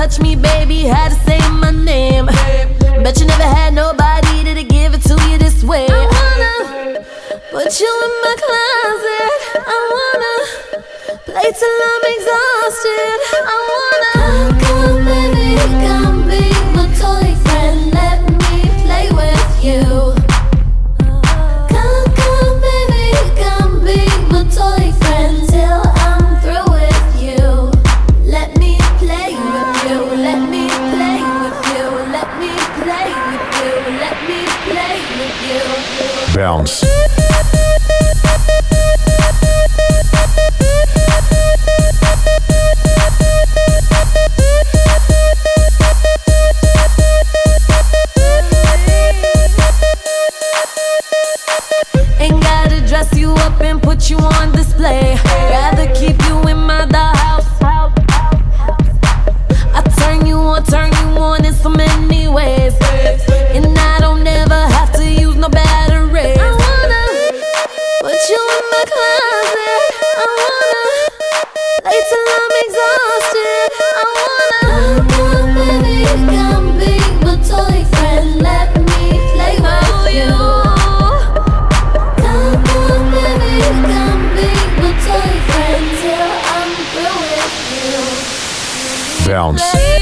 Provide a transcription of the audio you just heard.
touch me, baby, had to say my name. Bet you never had nobody to give it to you this way. I wanna put you in my closet. I wanna play till I'm exhausted. I wanna come, baby, come be my toy friend. Let me play with you. Come, baby, come be my toy friend till I'm through with you. Let me play with you. Let me play with you. Let me play with you. Let me play with you. Bounce. Ain't gotta dress you up and put you on display. Rather keep you in my dollhouse. I turn you on in so many ways. And I don't ever have to use no batteries. I wanna put you in my closet. I wanna play till I'm exhausted. I wanna come, baby, come be my toy friend. Let me play with you. Come, baby, come be my toy friend till I'm through with you. Bounce.